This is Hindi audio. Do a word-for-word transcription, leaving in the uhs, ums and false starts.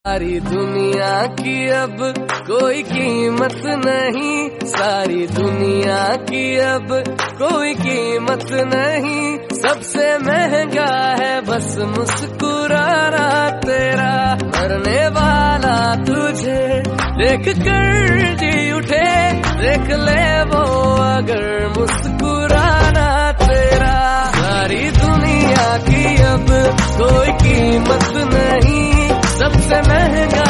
सारी दुनिया की अब कोई कीमत नहीं, सारी दुनिया की अब कोई कीमत नहीं, सबसे महंगा है बस मुस्कुराना तेरा। मरने वाला तुझे देख कर जी उठे, देख ले वो अगर मुस्कुराना तेरा। सारी दुनिया की अब कोई कीमत नहीं, सबसे महंगा